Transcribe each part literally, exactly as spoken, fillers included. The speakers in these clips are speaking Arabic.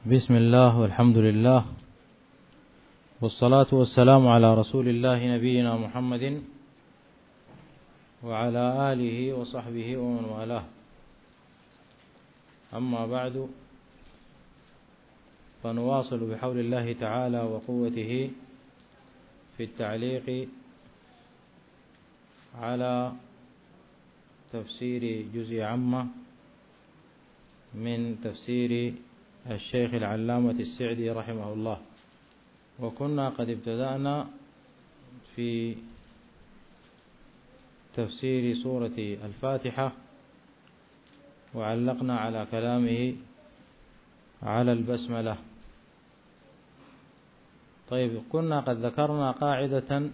بسم الله والحمد لله والصلاة والسلام على رسول الله نبينا محمد وعلى آله وصحبه ومن والاه. أما بعد، فنواصل بحول الله تعالى وقوته في التعليق على تفسير جزء عامة من تفسير الشيخ العلامة السعدي رحمه الله. وكنا قد ابتدأنا في تفسير سورة الفاتحة وعلقنا على كلامه على البسملة. طيب، كنا قد ذكرنا قاعدة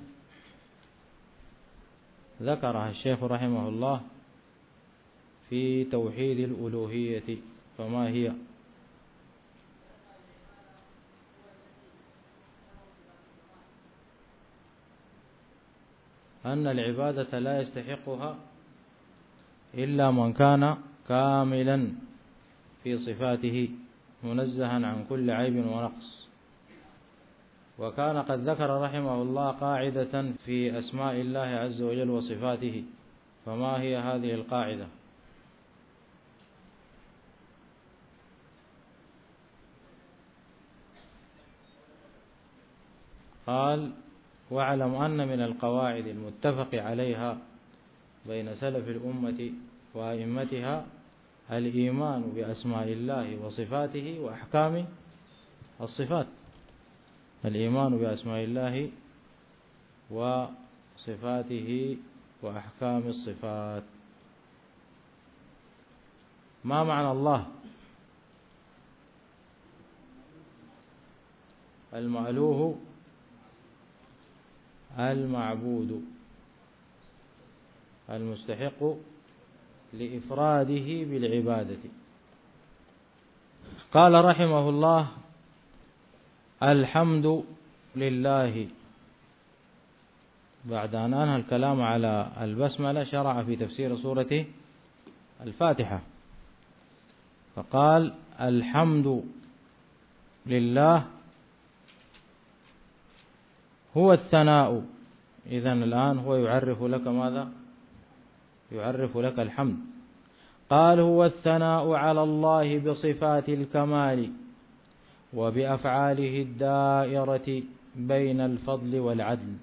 ذكرها الشيخ رحمه الله في توحيد الألوهية، فما هي؟ أن العبادة لا يستحقها إلا من كان كاملا في صفاته منزها عن كل عيب ونقص. وكان قد ذكر رحمه الله قاعدة في أسماء الله عز وجل وصفاته، فما هي هذه القاعدة؟ قال: واعلم أن من القواعد المتفق عليها بين سلف الأمة وأئمتها الإيمان بأسماء الله وصفاته وأحكام الصفات. الإيمان بأسماء الله وصفاته وأحكام الصفات. ما معنى الله؟ المألوه المعبود المستحق لإفراده بالعبادة. قال رحمه الله: الحمد لله. بعد أن أنهى الكلام على البسملة شرع في تفسير سورة الفاتحة، فقال: الحمد لله هو الثناء. إذن الآن هو يعرف لك ماذا؟ يعرف لك الحمد. قال: هو الثناء على الله بصفات الكمال وبأفعاله الدائرة بين الفضل والعدل.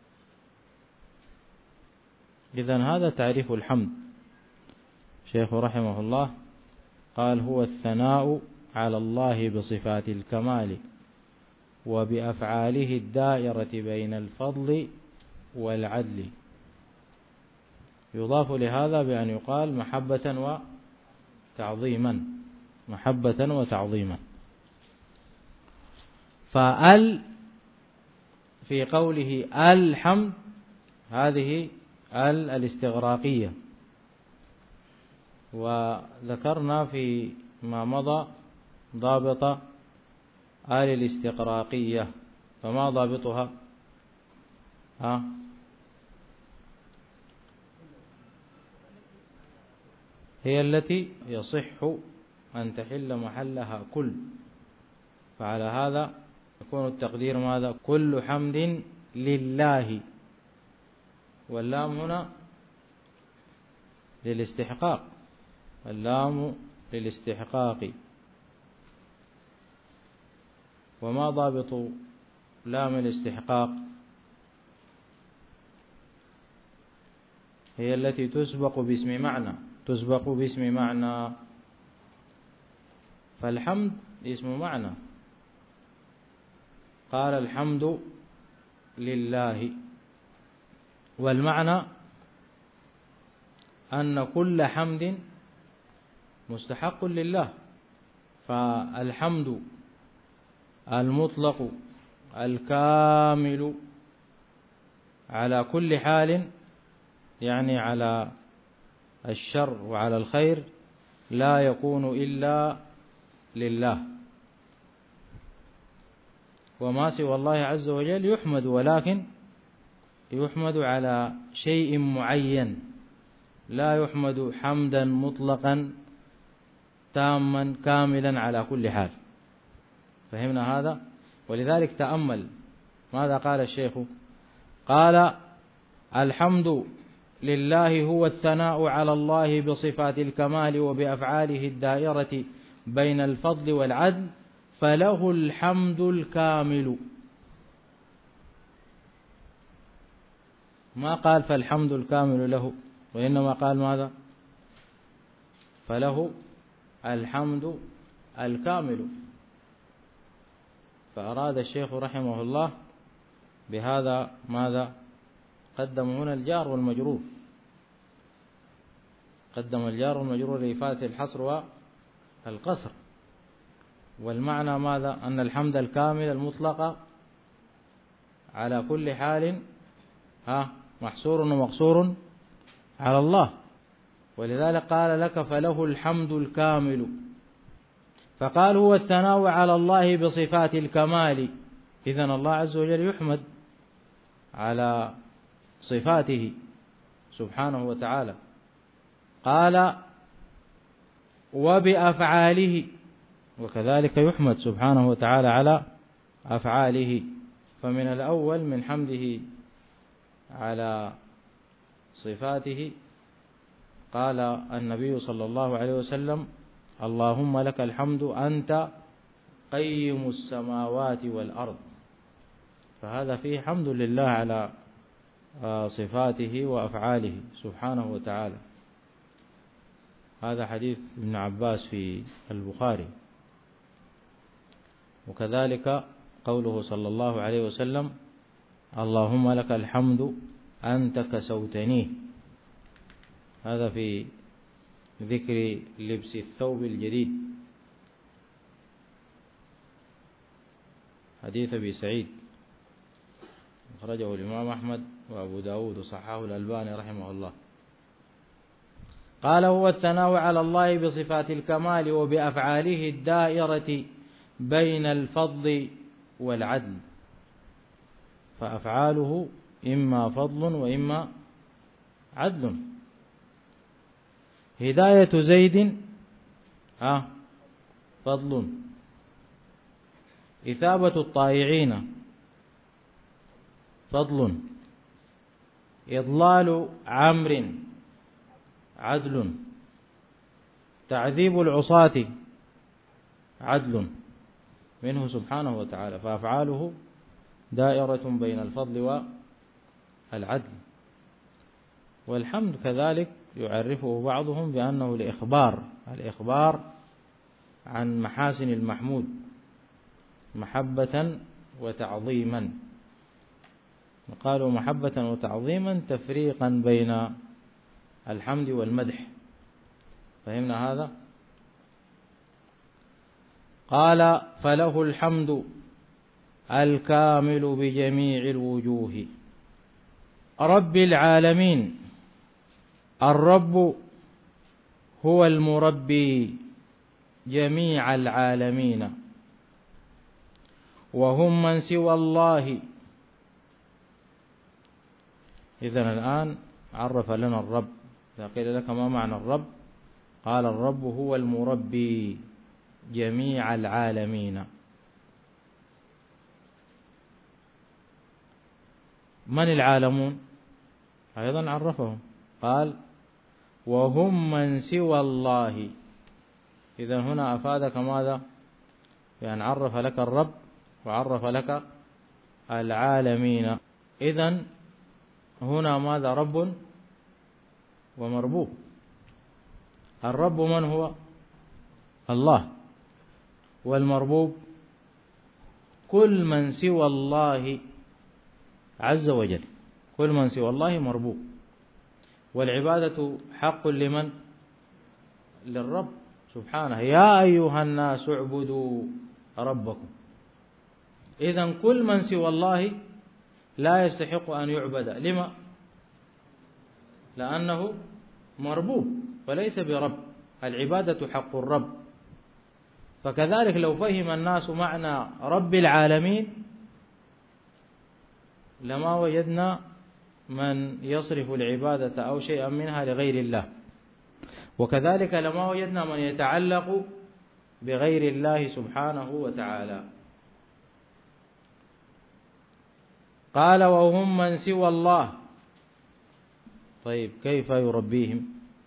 إذن هذا تعريف الحمد. شيخ رحمه الله قال: هو الثناء على الله بصفات الكمال وبأفعاله الدائرة بين الفضل والعدل. يضاف لهذا بأن يقال محبة وتعظيما، محبة وتعظيما. فأل في قوله الحمد هذه ال الاستغراقية، وذكرنا في ما مضى ضابط آل الاستقراقية، فما ضابطها؟ ها؟ هي التي يصح أن تحل محلها كل، فعلى هذا يكون التقدير ماذا؟ كل حمد لله، واللام هنا للاستحقاق، اللام للاستحقاق. وما ضابط لام الاستحقاق؟ هي التي تسبق باسم معنى، تسبق باسم معنى. فالحمد اسم معنى. قال: الحمد لله، والمعنى أن كل حمد مستحق لله. فالحمد المطلق الكامل على كل حال، يعني على الشر وعلى الخير، لا يكون إلا لله. وما سوى الله عز وجل يحمد، ولكن يحمد على شيء معين، لا يحمد حمدا مطلقا تاما كاملا على كل حال. فهمنا هذا؟ ولذلك تأمل ماذا قال الشيخ. قال: الحمد لله هو الثناء على الله بصفات الكمال وبأفعاله الدائرة بين الفضل والعدل، فله الحمد الكامل. ما قال فالحمد الكامل له، وإنما قال ماذا؟ فله الحمد الكامل. فأراد الشيخ رحمه الله بهذا ماذا؟ قدم هنا الجار والمجرور، قدم الجار والمجرور لإفادة الحصر والقصر. والمعنى ماذا؟ أن الحمد الكامل المطلق على كل حال ها محصور ومقصور على الله. ولذلك قال لك فله الحمد الكامل. فقال هو الثناء على الله بصفات الكمال، إذن الله عز وجل يحمد على صفاته سبحانه وتعالى. قال وبأفعاله، وكذلك يحمد سبحانه وتعالى على أفعاله. فمن الأول من حمده على صفاته قال النبي صلى الله عليه وسلم: اللهم لك الحمد أنت قيم السماوات والأرض. فهذا فيه حمد لله على صفاته وأفعاله سبحانه وتعالى. هذا حديث ابن عباس في البخاري. وكذلك قوله صلى الله عليه وسلم: اللهم لك الحمد أنت كسوتني. هذا في ذكر لبس الثوب الجديد، حديث أبي سعيد أخرجه الإمام أحمد وأبو داود وصححه الألباني رحمه الله. قال هو الثناء على الله بصفات الكمال وبأفعاله الدائرة بين الفضل والعدل. فأفعاله إما فضل وإما عدل. هداية زيد آه فضل، إثابة الطائعين فضل، إضلال عمرو عدل، تعذيب العصاة عدل منه سبحانه وتعالى. فأفعاله دائرة بين الفضل والعدل. والحمد كذلك يعرفه بعضهم بأنه الإخبار، الإخبار عن محاسن المحمود محبة وتعظيما. قالوا محبة وتعظيما تفريقا بين الحمد والمدح. فهمنا هذا؟ قال فله الحمد الكامل بجميع الوجوه. رب العالمين. الرب هو المربي جميع العالمين، وهم من سوى الله. إذن الآن عرف لنا الرب. إذا قيل لك ما معنى الرب؟ قال الرب هو المربي جميع العالمين. من العالمون؟ أيضا عرفهم، قال وهم من سوى الله. إذن هنا أفادك ماذا؟ بأن عرف لك الرب وعرف لك العالمين. إذن هنا ماذا؟ رب ومربوب. الرب من هو؟ الله. والمربوب كل من سوى الله عز وجل، كل من سوى الله مربوب. والعبادة حق لمن؟ للرب سبحانه. يا أيها الناس اعبدوا ربكم. إذن كل من سوى الله لا يستحق أن يعبد. لما؟ لأنه مربوب وليس برب. العبادة حق الرب. فكذلك لو فهم الناس معنى رب العالمين لما وجدنا من يصرف العبادة أو شيئا منها لغير الله، وكذلك لما وجدنا من يتعلق بغير الله سبحانه وتعالى. قال وهم من سوى الله. طيب كيف يربيهم؟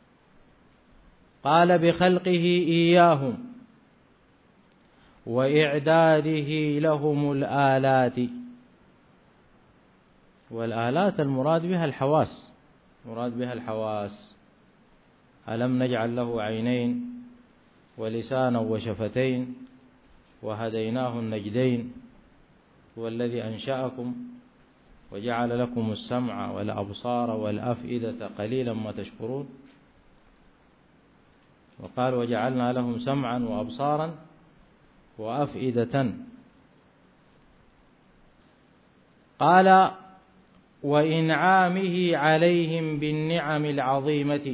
قال بخلقه إياهم وإعداده لهم الآلات. والآلات المراد بها الحواس، مراد بها الحواس. ألم نجعل له عينين ولسانا وشفتين وهديناه النجدين، هو الذي أنشأكم وجعل لكم السمع والأبصار والأفئدة قليلا ما تشكرون. وقال وجعلنا لهم سمعا وأبصارا وأفئدة. قال وإنعامه عليهم بالنعم العظيمة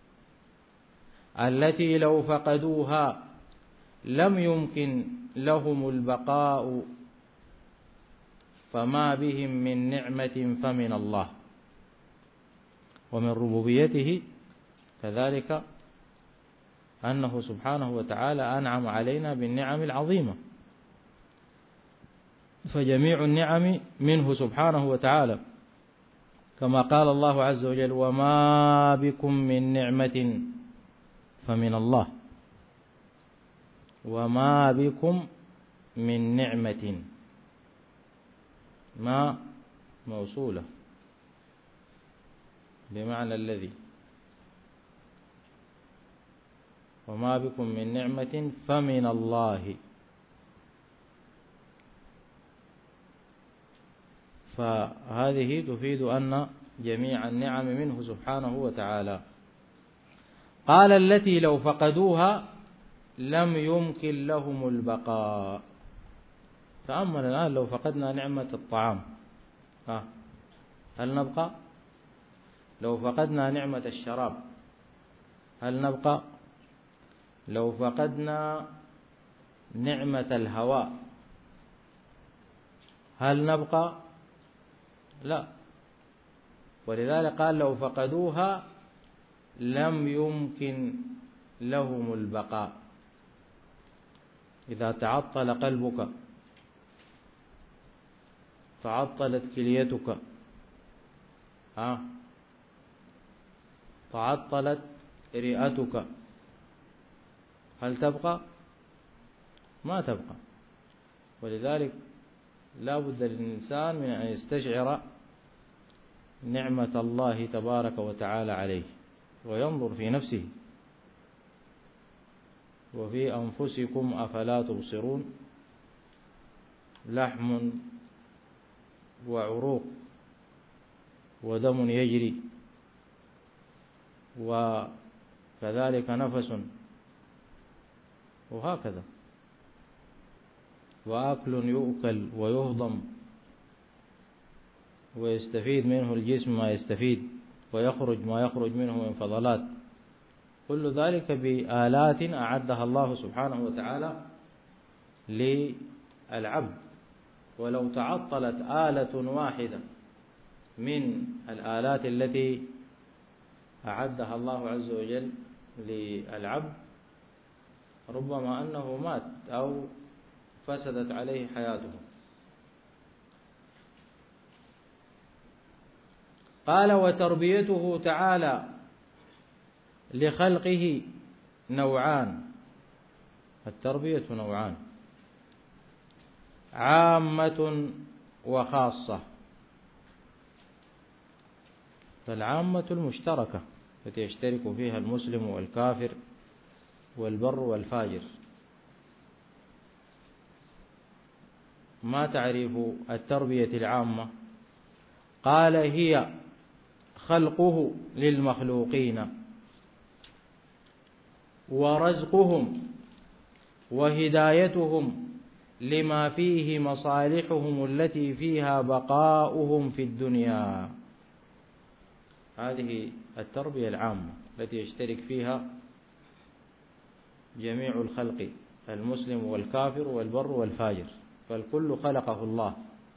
التي لو فقدوها لم يمكن لهم البقاء، فما بهم من نعمة فمن الله. ومن ربوبيته كذلك أنه سبحانه وتعالى أنعم علينا بالنعم العظيمة، فجميع النعم منه سبحانه وتعالى، كما قال الله عز وجل وما بكم من نعمة فمن الله. وما بكم من نعمة، ما موصولة بمعنى الذي، وما بكم من نعمة فمن الله. فهذه تفيد أن جميع النعم منه سبحانه وتعالى. قال التي لو فقدوها لم يمكن لهم البقاء. تأمل الآن، لو فقدنا نعمة الطعام ها هل نبقى؟ لو فقدنا نعمة الشراب هل نبقى؟ لو فقدنا نعمة الهواء هل نبقى؟ لا. ولذلك قال لو فقدوها لم يمكن لهم البقاء. إذا تعطل قلبك، تعطلت كليتك، ها تعطلت رئتك، هل تبقى؟ ما تبقى. ولذلك لا بد للإنسان من أن يستشعر نعمة الله تبارك وتعالى عليه، وينظر في نفسه وفي أنفسكم أفلا تبصرون. لحم وعروق ودم يجري، وكذلك نفس، وهكذا، وأكل يؤكل ويهضم ويستفيد منه الجسم ما يستفيد، ويخرج ما يخرج منه من فضلات، كل ذلك بآلات أعدها الله سبحانه وتعالى للعبد. ولو تعطلت آلة واحدة من الآلات التي أعدها الله عز وجل للعبد ربما أنه مات أو فسدت عليه حياته. قال وتربيته تعالى لخلقه نوعان. التربية نوعان، عامة وخاصة. فالعامة المشتركة التي يشترك فيها المسلم والكافر والبر والفاجر. ما تعريف التربية العامة؟ قال هي خلقه للمخلوقين ورزقهم وهدايتهم لما فيه مصالحهم التي فيها بقاؤهم في الدنيا. هذه التربية العامة التي يشترك فيها جميع الخلق، المسلم والكافر والبر والفاجر، فالكل خلقه الله،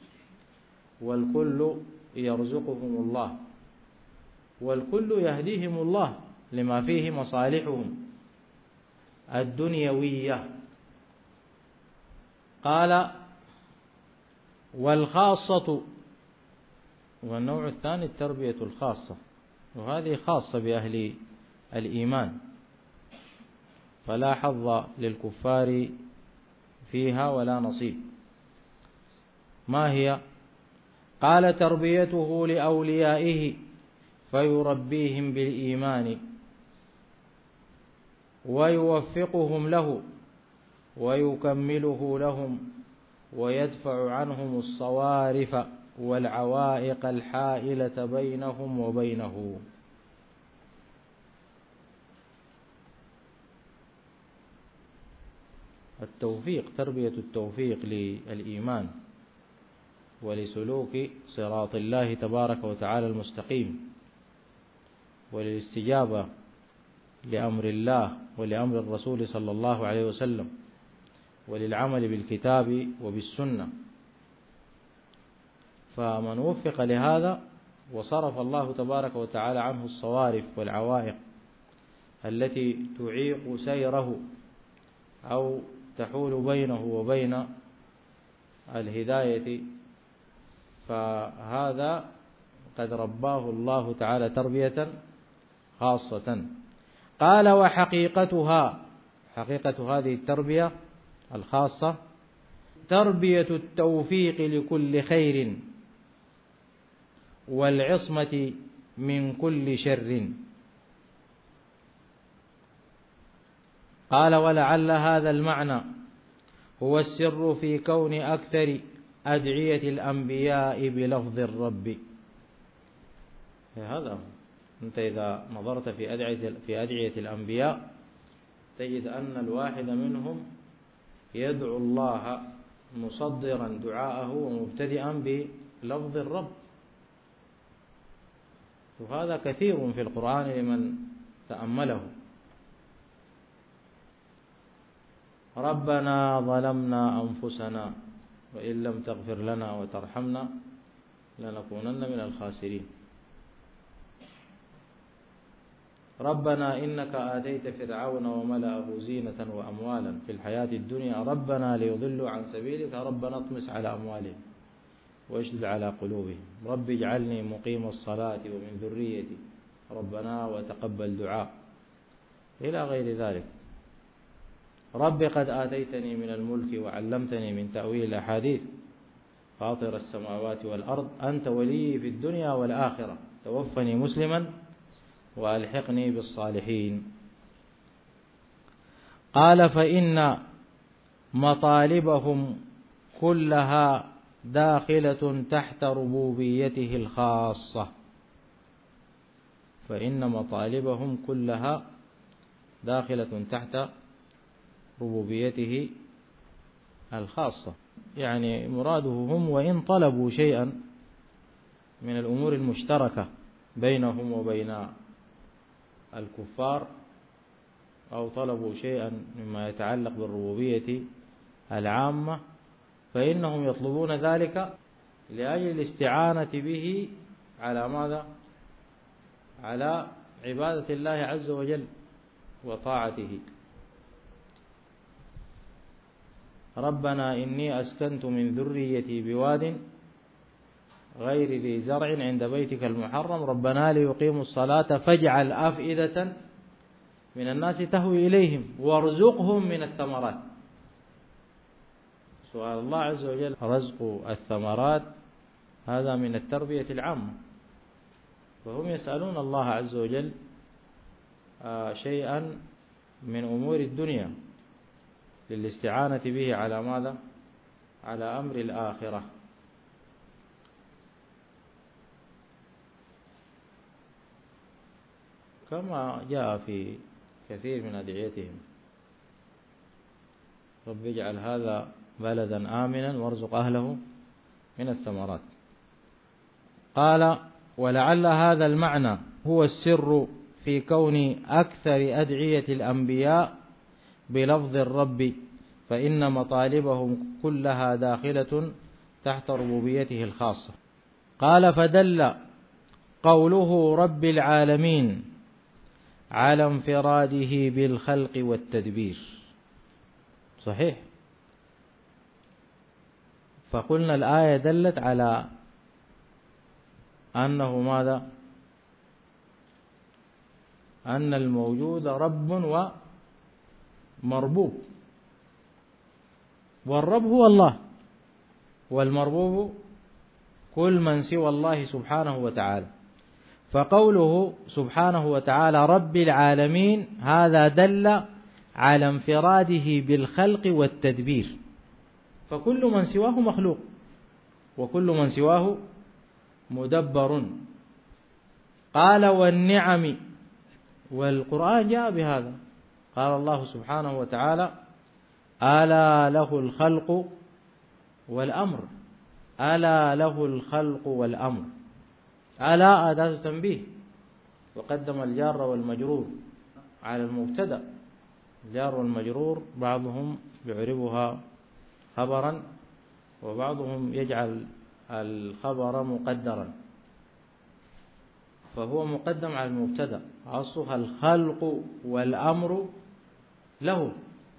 والكل يرزقهم الله، والكل يهديهم الله لما فيه مصالحهم الدنيوية. قال والخاصة والنوع الثاني التربية الخاصة، وهذه خاصة بأهل الإيمان، فلا حظ للكفار فيها ولا نصيب. ما هي؟ قال: تربيته لأوليائه فيربيهم بالإيمان ويوفقهم له ويكمله لهم ويدفع عنهم الصوارف والعوائق الحائلة بينهم وبينه. التوفيق، تربية التوفيق للإيمان ولسلوك صراط الله تبارك وتعالى المستقيم، وللاستجابة لأمر الله ولأمر الرسول صلى الله عليه وسلم، وللعمل بالكتاب وبالسنة. فمن وفق لهذا وصرف الله تبارك وتعالى عنه الصوارف والعوائق التي تعيق سيره أو تحول بينه وبين الهداية، فهذا قد رباه الله تعالى تربية خاصة. قال: وحقيقتها، حقيقة هذه التربية الخاصة تربية التوفيق لكل خير والعصمة من كل شر. قال: ولعل هذا المعنى هو السر في كون أكثر أدعية الأنبياء بلفظ الرب. هذا أنت إذا نظرت في أدعية في أدعية الأنبياء تجد أن الواحد منهم يدعو الله مصدرا دعاءه ومبتدئا بلفظ الرب، وهذا كثير في القرآن لمن تأمله. ربنا ظلمنا أنفسنا وإن لم تغفر لنا وترحمنا لنكونن من الخاسرين. ربنا إنك آتيت فرعون وملأه زينة وأموالا في الحياة الدنيا ربنا ليضلوا عن سبيلك ربنا اطمس على أموالهم واشدد على قلوبهم رب اجعلني مقيم الصلاة ومن ذريتي ربنا وتقبل دعاء إلى غير ذلك. رب قد آتيتني من الملك وعلمتني من تأويل الأحاديث فاطر السماوات والأرض أنت ولي في الدنيا والآخرة توفني مسلما وألحقني بالصالحين. قال: فإن مطالبهم كلها داخلة تحت ربوبيته الخاصة. فإن مطالبهم كلها داخلة تحت ربوبيته الخاصة، يعني مراده هم وإن طلبوا شيئا من الأمور المشتركة بينهم وبين الكفار أو طلبوا شيئا مما يتعلق بالربوبية العامة فإنهم يطلبون ذلك لأجل الاستعانة به على ماذا؟ على عبادة الله عز وجل وطاعته. ربنا إني أسكنت من ذريتي بواد غير ذي زرع عند بيتك المحرم ربنا ليقيموا الصلاة فاجعل أفئدة من الناس تهوي إليهم وارزقهم من الثمرات. سؤال الله عز وجل رزق الثمرات هذا من التربية العامة، وهم يسألون الله عز وجل شيئا من أمور الدنيا للاستعانة به على ماذا؟ على أمر الآخرة. كما جاء في كثير من أدعيتهم رب اجعل هذا بلدا آمنا وارزق أهله من الثمرات. قال: ولعل هذا المعنى هو السر في كون أكثر أدعية الأنبياء بلفظ الرب فإن مطالبهم كلها داخلة تحت ربوبيته الخاصة. قال: فدل قوله رب العالمين على انفراده بالخلق والتدبير. صحيح، فقلنا الآية دلت على أنه ماذا؟ أن الموجود رب ومربوب، والرب هو الله، والمربوب كل من سوى الله سبحانه وتعالى. فقوله سبحانه وتعالى رب العالمين هذا دل على انفراده بالخلق والتدبير، فكل من سواه مخلوق وكل من سواه مدبر. قال والنعم، والقرآن جاء بهذا، قال الله سبحانه وتعالى ألا له الخلق والأمر، ألا له الخلق والأمر، ألا أداة تنبيه، وقدم الجار والمجرور على المبتدأ. الجار والمجرور بعضهم يعربها خبرا وبعضهم يجعل الخبر مقدرا، فهو مقدم على المبتدأ، أصلها الخلق والأمر له.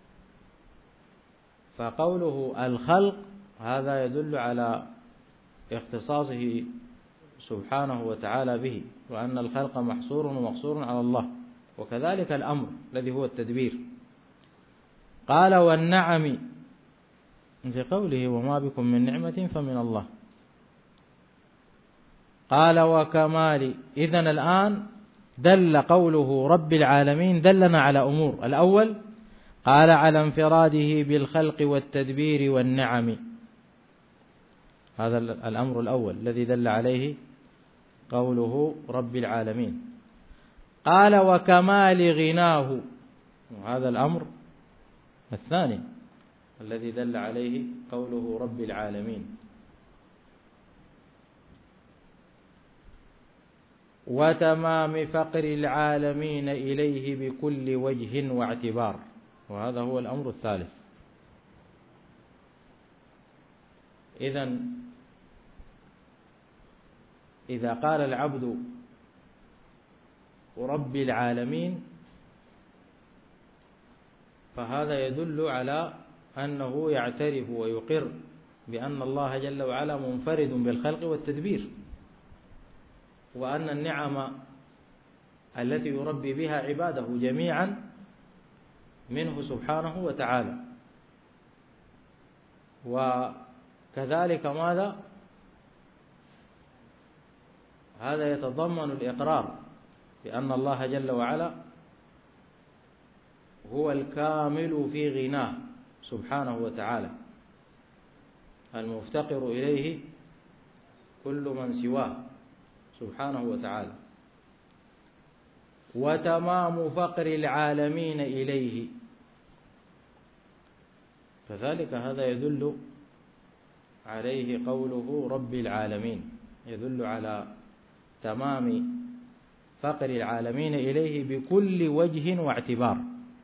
فقوله الخلق هذا يدل على اختصاصه سبحانه وتعالى به، وأن الخلق محصور ومقصور على الله، وكذلك الأمر الذي هو التدبير. قال والنعم في قوله وما بكم من نعمة فمن الله. قال وكمال. إذن الآن دل قوله رب العالمين دلنا على أمور. الأول قال على انفراده بالخلق والتدبير والنعم، هذا الأمر الأول الذي دل عليه قوله رب العالمين. قال وكمال غناه، وهذا الأمر الثاني الذي دل عليه قوله رب العالمين. وتمام فقر العالمين إليه بكل وجه واعتبار، وهذا هو الأمر الثالث. إذن إذا قال العبد رب العالمين فهذا يدل على أنه يعترف ويقر بأن الله جل وعلا منفرد بالخلق والتدبير، وأن النعم التي يربي بها عباده جميعا منه سبحانه وتعالى. وكذلك ماذا؟ هذا يتضمن الإقرار بأن الله جل وعلا هو الكامل في غناه سبحانه وتعالى، المفتقر إليه كل من سواه سبحانه وتعالى. وتمام فقر العالمين إليه، كذلك هذا يدل عليه قوله رب العالمين، يدل على تمام فقر العالمين إليه بكل وجه واعتبار،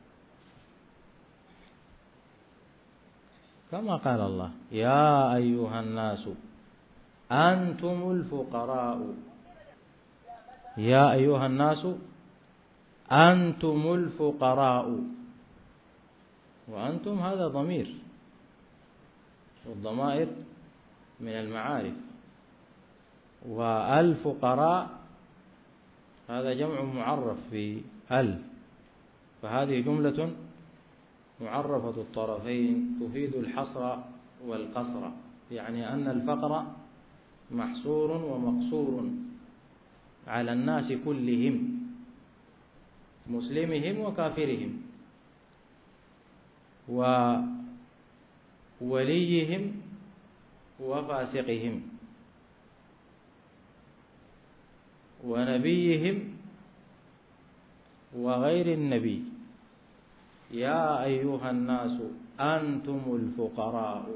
كما قال الله يا أيها الناس أنتم الفقراء، يا أيها الناس أنتم الفقراء، وأنتم هذا ضمير، والضمائر من المعارف، والفقراء هذا جمع معرف في ال، فهذه جملة معرفة الطرفين تفيد الحصر والقصر، يعني أن الفقر محصور ومقصور على الناس كلهم، مسلمهم وكافرهم، ووليهم وفاسقهم، ونبيهم وغير النبي. يا أيها الناس أنتم الفقراء،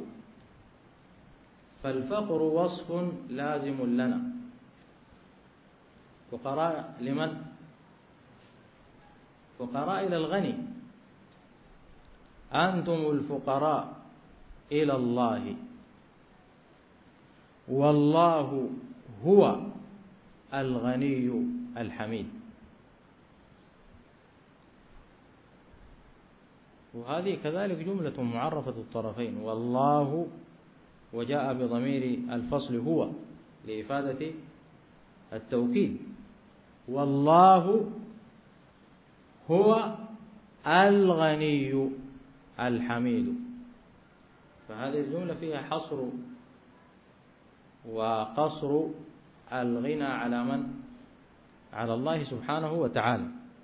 فالفقر وصف لازم لنا. فقراء لمن؟ فقراء إلى الغني. أنتم الفقراء إلى الله والله هو الغني الحميد. وهذه كذلك جملة معرفة الطرفين، والله وجاء بضمير الفصل هو لإفادة التوكيد. والله هو الغني الحميد. فهذه الجملة فيها حصر وقصر الغنى على من؟ على الله سبحانه وتعالى.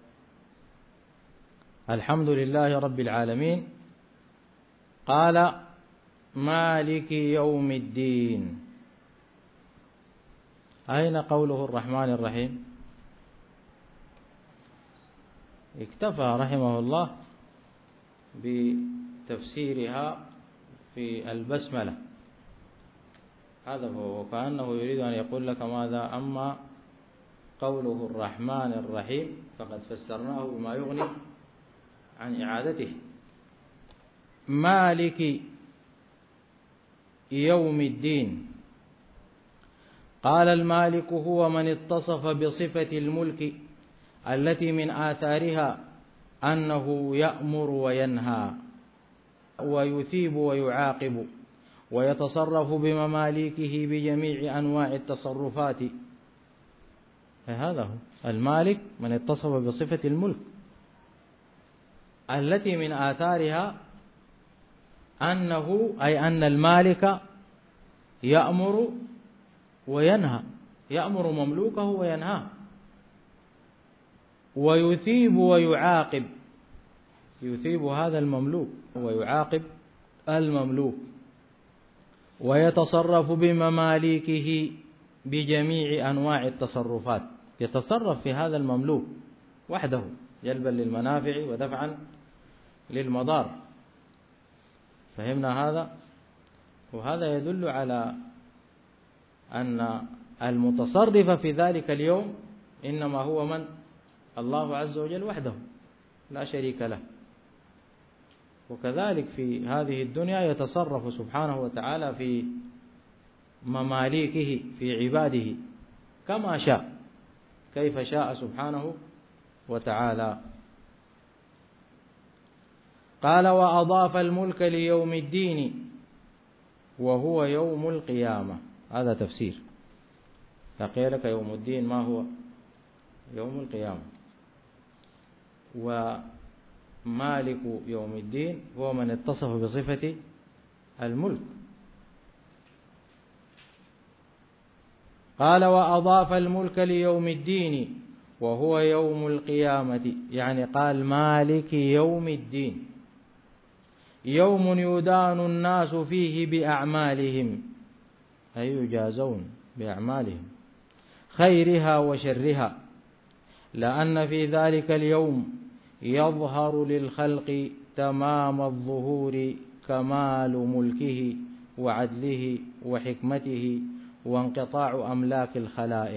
الحمد لله رب العالمين. قال مالك يوم الدين. أين قوله الرحمن الرحيم؟ اكتفى رحمه الله بتفسيرها في البسملة. هذا هو، وكأنه يريد أن يقول لك ماذا؟ أما قوله الرحمن الرحيم فقد فسرناه بما يغني عن إعادته. مالك يوم الدين. قال المالك هو من اتصف بصفة الملك التي من آثارها أنه يأمر وينهى ويثيب ويعاقب ويتصرف بمماليكه بجميع أنواع التصرفات. هذا هو المالك، من اتصف بصفة الملك التي من آثارها أنه، أي أن المالك يأمر وينهى، يأمر مملوكه وينهاه، ويثيب ويعاقب، يثيب هذا المملوك ويعاقب المملوك، ويتصرف بمماليكه بجميع أنواع التصرفات. يتصرف في هذا المملوك وحده جلبا للمنافع ودفعا للمضار. فهمنا هذا؟ وهذا يدل على أن المتصرف في ذلك اليوم إنما هو من؟ الله عز وجل وحده لا شريك له. وكذلك في هذه الدنيا يتصرف سبحانه وتعالى في مماليكه في عباده كما شاء، كيف شاء سبحانه وتعالى. قال وأضاف الملك ليوم الدين وهو يوم القيامة. هذا تفسير. لقي لك يوم الدين ما هو؟ يوم القيامة. ومالك يوم الدين هو من اتصف بصفة الملك. قال وأضاف الملك ليوم الدين وهو يوم القيامة، يعني قال مالك يوم الدين، يوم يدان الناس فيه بأعمالهم، أي يجازون بأعمالهم خيرها وشرها، لأن في ذلك اليوم يظهر للخلق تمام الظهور كمال ملكه وعدله وحكمته وانقطاع أملاك الخلائق.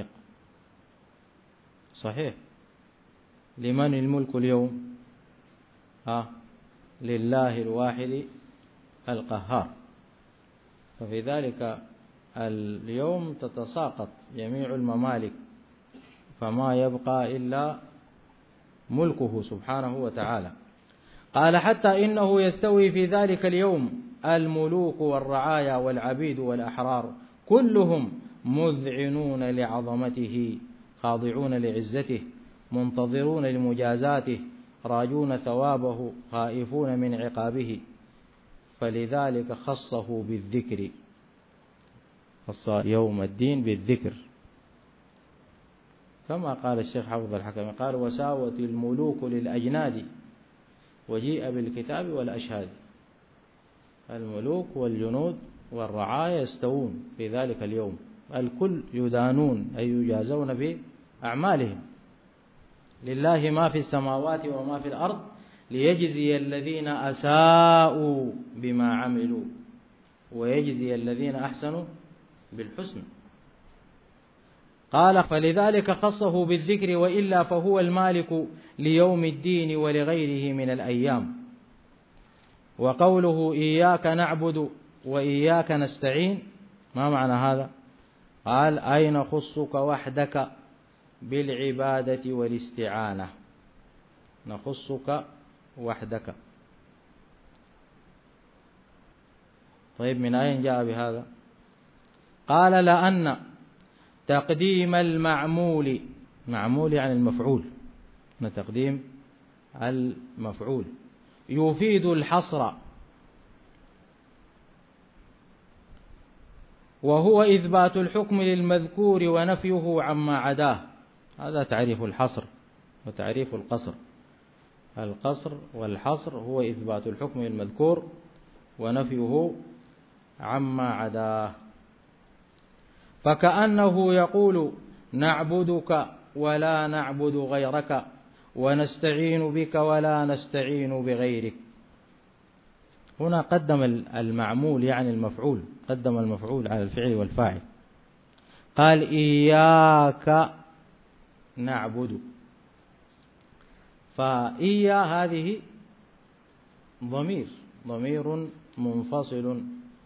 صحيح. لمن الملك اليوم؟ ها لله الواحد القهار. ففي ذلك اليوم تتساقط جميع الممالك، فما يبقى إلا ملكه سبحانه وتعالى. قال حتى إنه يستوي في ذلك اليوم الملوك والرعايا والعبيد والأحرار كلهم مذعنون لعظمته، خاضعون لعزته، منتظرون لمجازاته، راجون ثوابه، خائفون من عقابه. فلذلك خصه بالذكر، خص يوم الدين بالذكر، كما قال الشيخ حافظ الحكمي قال وساوت الملوك للأجناد وجيء بالكتاب والأشهاد. الملوك والجنود والرعايا يستوون في ذلك اليوم، الكل يدانون أي يجازون بأعمالهم. لله ما في السماوات وما في الأرض ليجزي الذين أساءوا بما عملوا ويجزي الذين أحسنوا بالحسن. قال فلذلك خصه بالذكر، وإلا فهو المالك ليوم الدين ولغيره من الأيام. وقوله إياك نعبد وإياك نستعين، ما معنى هذا؟ قال أي نخصك وحدك بالعبادة والاستعانة، نخصك وحدك. طيب من أين جاء بهذا؟ قال لأن تقديم المعمول، معمول يعني المفعول، تقديم المفعول يفيد الحصر، وهو إثبات الحكم للمذكور ونفيه عما عداه. هذا تعريف الحصر وتعريف القصر. القصر والحصر هو إثبات الحكم للمذكور ونفيه عما عداه. فكأنه يقول نعبدك ولا نعبد غيرك، ونستعين بك ولا نستعين بغيرك. هنا قدم المعمول يعني المفعول، قدم المفعول على الفعل والفاعل. قال إياك نعبد، فإيا هذه ضمير ضمير منفصل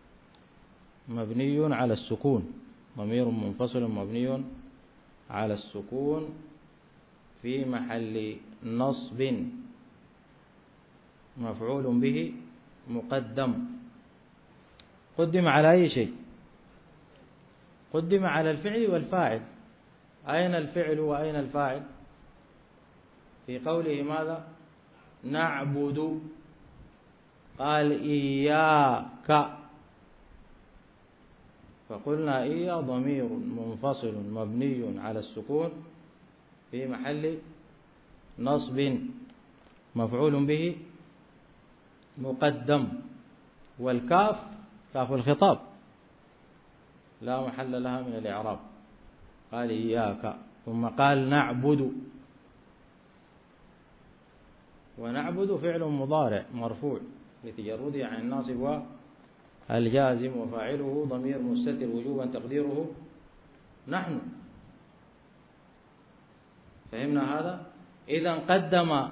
مبني على السكون، ضمير منفصل مبني على السكون في محل نصب، مفعول به مقدم. قدم على أي شيء؟ قدم على الفعل والفاعل. أين الفعل وأين الفاعل؟ في قوله ماذا؟ نعبد، قال إياك، فقلنا إيا ضمير منفصل مبني على السكون في محل نصب، مفعول به مقدم، والكاف كاف الخطاب لا محل لها من الإعراب. قال إياك ثم قال نعبد، ونعبد فعل مضارع مرفوع لتجرده عن الناصب والجازم، وفاعله ضمير مستتر وجوبا تقديره نحن. فهمنا هذا؟ إذا قدم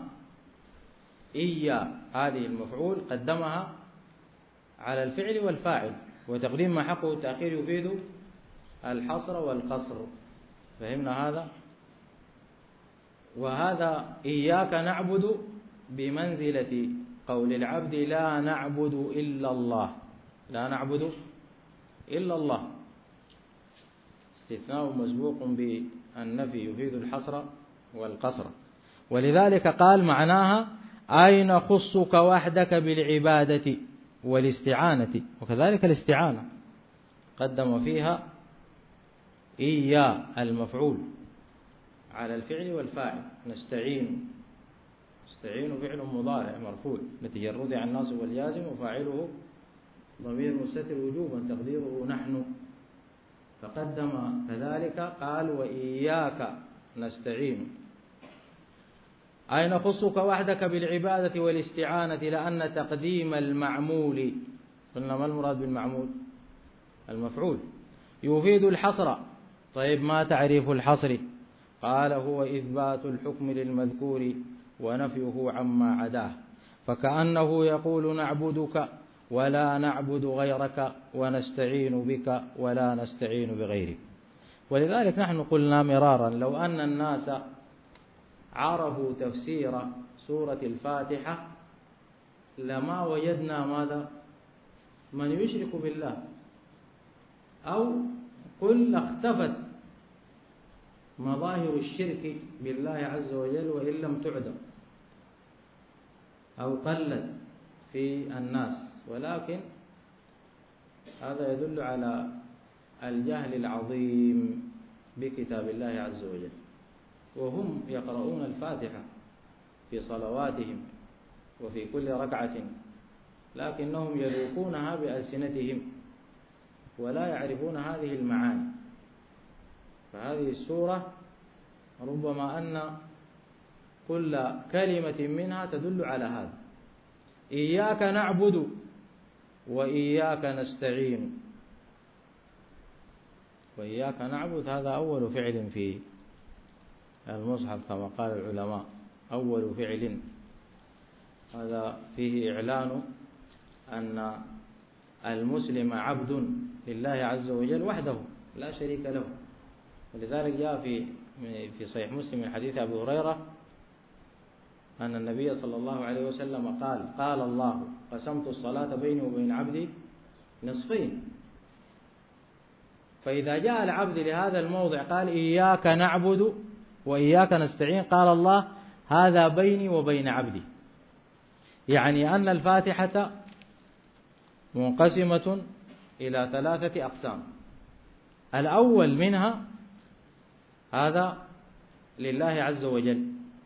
إيا هذه المفعول قدمها على الفعل والفاعل، وتقديم ما حقه التأخير يفيد الحصر والقصر. فهمنا هذا؟ وهذا إياك نعبد بمنزلة قول العبد لا نعبد إلا الله، لا نعبد إلا الله، استثناء مسبوق بالنفي يفيد الحصر والقصر. ولذلك قال معناها أي نخصك وحدك بالعبادة والاستعانة، وكذلك الاستعانة قدم فيها إيا المفعول على الفعل والفاعل. نستعين، نستعين فعل مضارع مرفوع لتجرده عن الناصب والجازم، وفاعله ضمير مستتر وجوبا تقديره نحن. فقدم كذلك قال وإياك نستعين، أي نخصك وحدك بالعبادة والاستعانة، لأن تقديم المعمول، قلنا ما المراد بالمعمول؟ المفعول، يفيد الحصر. طيب ما تعريف الحصر؟ قال هو إثبات الحكم للمذكور ونفيه عما عداه. فكأنه يقول نعبدك ولا نعبد غيرك، ونستعين بك ولا نستعين بغيرك. ولذلك نحن قلنا مرارا لو أن الناس عرفوا تفسير سورة الفاتحة لما وجدنا ماذا؟ من يشرك بالله، أو قل اختفت مظاهر الشرك بالله عز وجل وإن لم تعدم، أو قلت في الناس. ولكن هذا يدل على الجهل العظيم بكتاب الله عز وجل، وهم يقرؤون الفاتحة في صلواتهم وفي كل ركعة، لكنهم يذوقونها بألسنتهم ولا يعرفون هذه المعاني. فهذه السورة ربما أن كل كلمة منها تدل على هذا. إياك نعبد وإياك نستعين. وإياك نعبد هذا أول فعل في المصحف كما قال العلماء، أول فعل. هذا فيه إعلان أن المسلم عبد لله عز وجل وحده لا شريك له. ولذلك جاء في في صحيح مسلم من حديث أبي هريرة أن النبي صلى الله عليه وسلم قال قال الله قسمت الصلاة بيني وبين عبدي نصفين، فإذا جاء العبد لهذا الموضع قال إياك نعبد وإياك نستعين، قال الله هذا بيني وبين عبدي، يعني أن الفاتحة منقسمة إلى ثلاثة أقسام. الأول منها هذا لله عز وجل،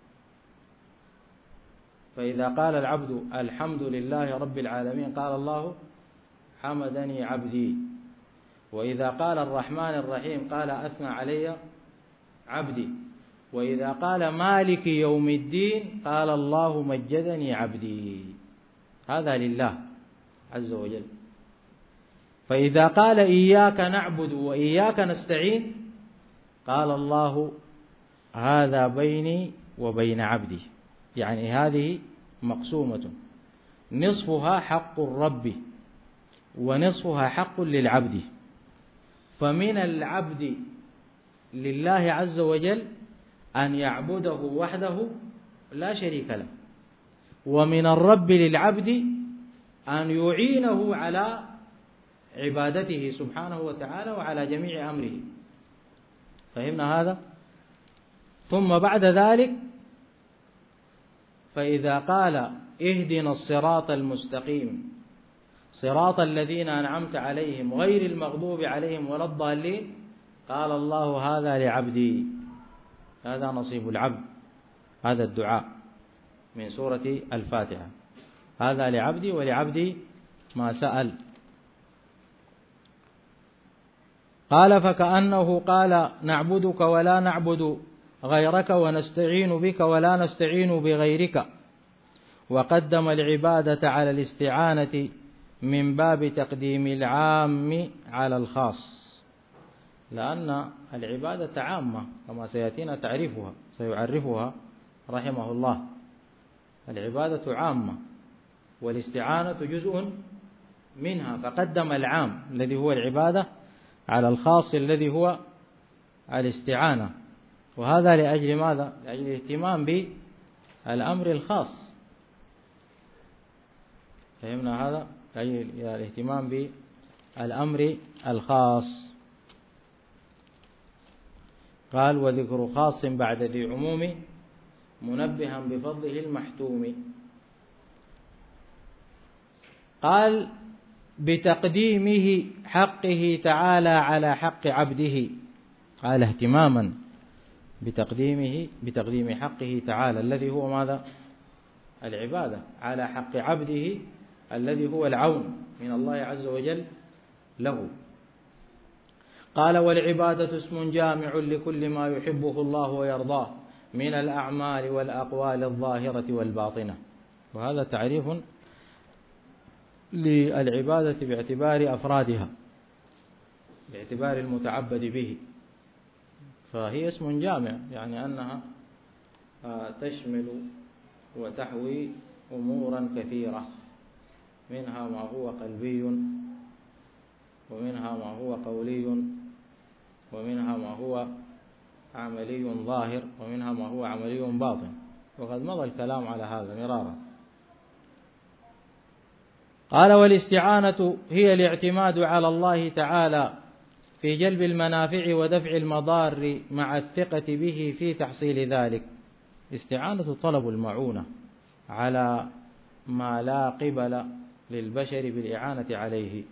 فإذا قال العبد الحمد لله رب العالمين قال الله حمدني عبدي. وإذا قال الرحمن الرحيم قال أثنى علي عبدي. وإذا قال مالك يوم الدين قال الله مجدني عبدي. هذا لله عز وجل. فإذا قال إياك نعبد وإياك نستعين قال الله هذا بيني وبين عبدي، يعني هذه مقسومة، نصفها حق الرب ونصفها حق للعبد. فمن العبد لله عز وجل أن يعبده وحده لا شريك له، ومن الرب للعبد أن يعينه على عبادته سبحانه وتعالى وعلى جميع أمره. فهمنا هذا؟ ثم بعد ذلك فإذا قال اهدنا الصراط المستقيم صراط الذين أنعمت عليهم غير المغضوب عليهم ولا الضالين قال الله هذا لعبدي، هذا نصيب العبد، هذا الدعاء من سورة الفاتحة، هذا لعبدي ولعبدي ما سأل. قال فكأنه قال نعبدك ولا نعبد غيرك ونستعين بك ولا نستعين بغيرك، وقدم العبادة على الاستعانة من باب تقديم العام على الخاص، لأن العبادة عامة كما سيأتينا تعريفها سيعرفها رحمه الله. العبادة عامة والاستعانة جزء منها، فقدم العام الذي هو العبادة على الخاص الذي هو الاستعانة، وهذا لأجل ماذا؟ لأجل الاهتمام بالأمر الخاص. فهمنا هذا؟ لأجل الاهتمام بالأمر الخاص. قال وذكر خاص بعد ذي عموم منبها بفضله المحتوم. قال بتقديمه حقه تعالى على حق عبده، قال اهتماما بتقديمه بتقديم حقه تعالى الذي هو ماذا؟ العبادة على حق عبده الذي هو العون من الله عز وجل له. قال والعبادة اسم جامع لكل ما يحبه الله ويرضاه من الأعمال والأقوال الظاهرة والباطنة. وهذا تعريف للعبادة باعتبار أفرادها، باعتبار المتعبد به، فهي اسم جامع، يعني أنها تشمل وتحوي أمورا كثيرة، منها ما هو قلبي ومنها ما هو قولي ومنها ما هو عملي ظاهر ومنها ما هو عملي باطن، وقد مضى الكلام على هذا مرارا. قال والاستعانة هي الاعتماد على الله تعالى في جلب المنافع ودفع المضار مع الثقة به في تحصيل ذلك. استعانة طلب المعونة على ما لا قبل للبشر بالإعانة عليه.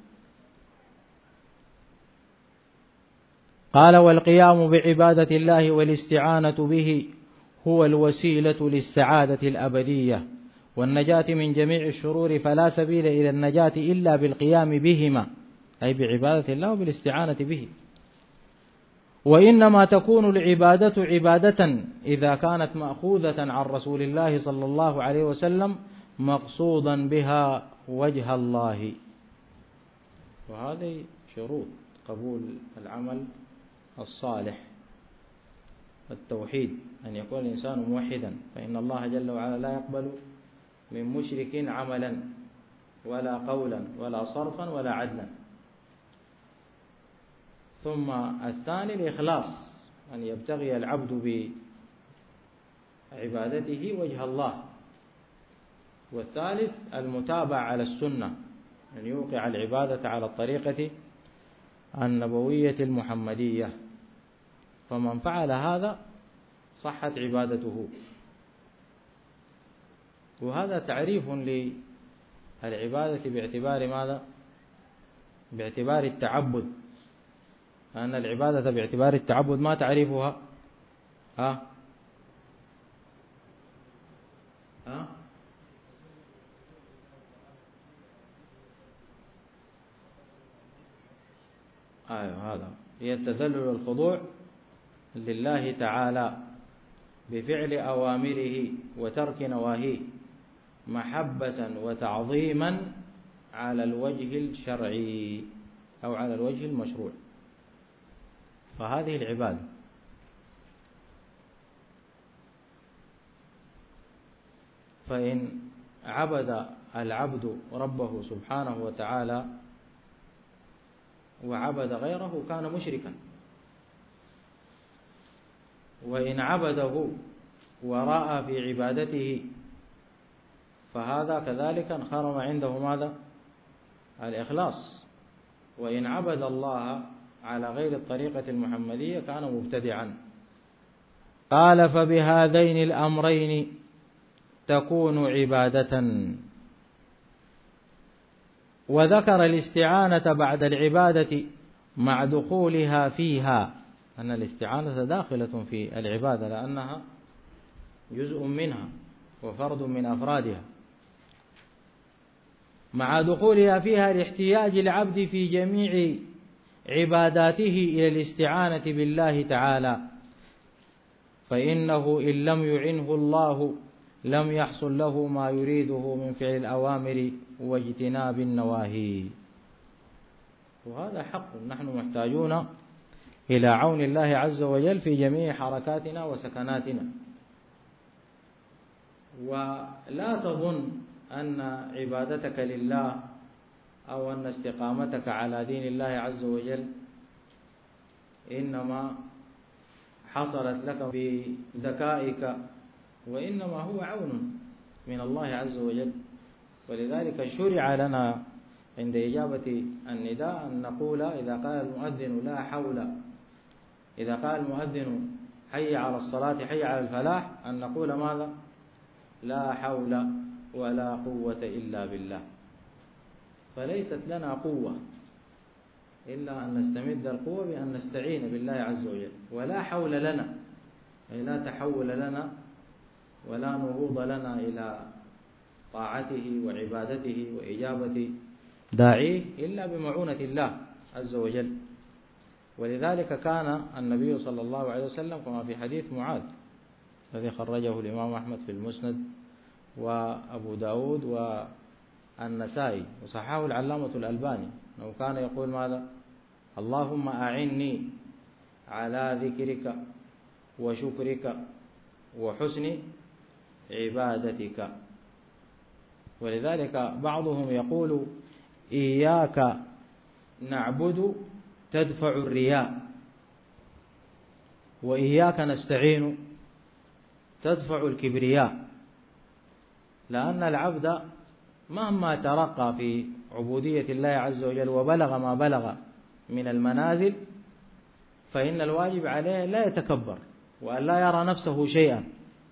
قال والقيام بعبادة الله والاستعانة به هو الوسيلة للسعادة الأبدية والنجاة من جميع الشرور، فلا سبيل إلى النجاة إلا بالقيام بهما، أي بعبادة الله وبالاستعانة به. وإنما تكون العبادة عبادة إذا كانت مأخوذة عن رسول الله صلى الله عليه وسلم مقصودا بها وجه الله. وهذه شروط قبول العمل الصالح، التوحيد، أن يكون الإنسان موحدا، فإن الله جل وعلا لا يقبل من مشرك عملا ولا قولا ولا صرفا ولا عدلا. ثم الثاني الإخلاص، أن يبتغي العبد بعبادته وجه الله. والثالث المتابعة على السنة، أن يوقع العبادة على الطريقة النبوية المحمدية، فمن فعل هذا صحت عبادته. وهذا تعريف للعبادة باعتبار ماذا؟ باعتبار التعبد، لأن العبادة باعتبار التعبد ما تعريفها؟ ها ها أيوة، هذا هي التذلل والخضوع لله تعالى بفعل أوامره وترك نواهيه محبة وتعظيما على الوجه الشرعي أو على الوجه المشروع. فهذه العبادة. فإن عبد العبد ربه سبحانه وتعالى وعبد غيره كان مشركا، وإن عبده ورأى في عبادته فهذا كذلك انخرم عنده ماذا؟ الإخلاص. وإن عبد الله على غير الطريقة المحمدية كان مبتدعا. قال فبهذين الأمرين تكون عبادة. وذكر الاستعانة بعد العبادة مع دخولها فيها، أن الاستعانة داخلة في العبادة لأنها جزء منها وفرد من أفرادها، مع دخولها فيها لاحتياج العبد في جميع عباداته إلى الاستعانة بالله تعالى، فإنه إن لم يعنه الله لم يحصل له ما يريده من فعل الأوامر واجتناب النواهي. وهذا حق، نحن محتاجون إلى عون الله عز وجل في جميع حركاتنا وسكناتنا. ولا تظن أن عبادتك لله أو أن استقامتك على دين الله عز وجل إنما حصلت لك بذكائك، وإنما هو عون من الله عز وجل. ولذلك شرع لنا عند إجابة النداء أن نقول إذا قال المؤذن لا حول، إذا قال المؤذن حي على الصلاة حي على الفلاح، أن نقول ماذا؟ لا حول ولا قوة إلا بالله. فليست لنا قوة إلا أن نستمد القوة بأن نستعين بالله عز وجل، ولا حول لنا أي لا تحول لنا ولا نهوض لنا إلى طاعته وعبادته وإجابة داعيه إلا بمعونة الله عز وجل. ولذلك كان النبي صلى الله عليه وسلم كما في حديث معاذ الذي خرجه الإمام أحمد في المسند وأبو داود والنسائي وصححه العلامة الألباني، أنه كان يقول ماذا؟ اللهم أعني على ذكرك وشكرك وحسن عبادتك. ولذلك بعضهم يقول إياك نعبد تدفع الرياء، وإياك نستعين تدفع الكبرياء، لأن العبد مهما ترقى في عبودية الله عز وجل وبلغ ما بلغ من المنازل فإن الواجب عليه لا يتكبر وأن لا يرى نفسه شيئا،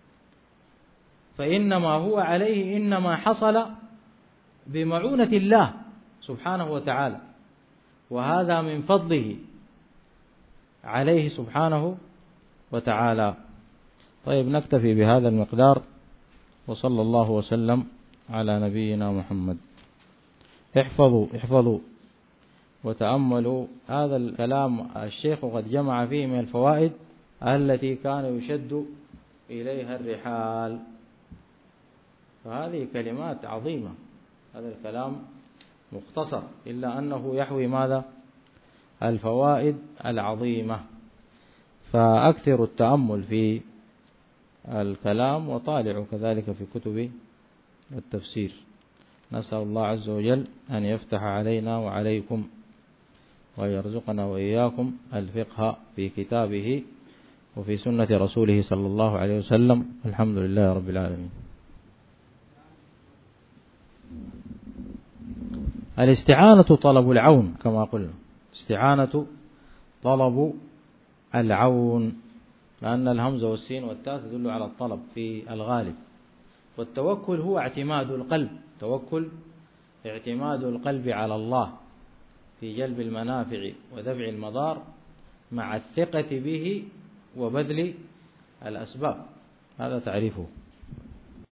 فإنما هو عليه إنما حصل بمعونة الله سبحانه وتعالى، وهذا من فضله عليه سبحانه وتعالى. طيب نكتفي بهذا المقدار، وصلى الله وسلم على نبينا محمد. احفظوا احفظوا وتأملوا هذا الكلام، الشيخ قد جمع فيه من الفوائد التي كان يشد إليها الرحال، فهذه كلمات عظيمة. هذا الكلام مختصر إلا أنه يحوي ماذا؟ الفوائد العظيمة. فأكثر التأمل في الكلام وطالعوا كذلك في كتب التفسير. نسأل الله عز وجل أن يفتح علينا وعليكم ويرزقنا وإياكم الفقه في كتابه وفي سنة رسوله صلى الله عليه وسلم. الحمد لله رب العالمين. الاستعانة طلب العون كما قلنا، استعانة طلب العون، لأن الهمزة والسين والتاء تدل على الطلب في الغالب. والتوكل هو اعتماد القلب، توكل اعتماد القلب على الله في جلب المنافع ودفع المضار مع الثقة به وبذل الأسباب، هذا تعريفه.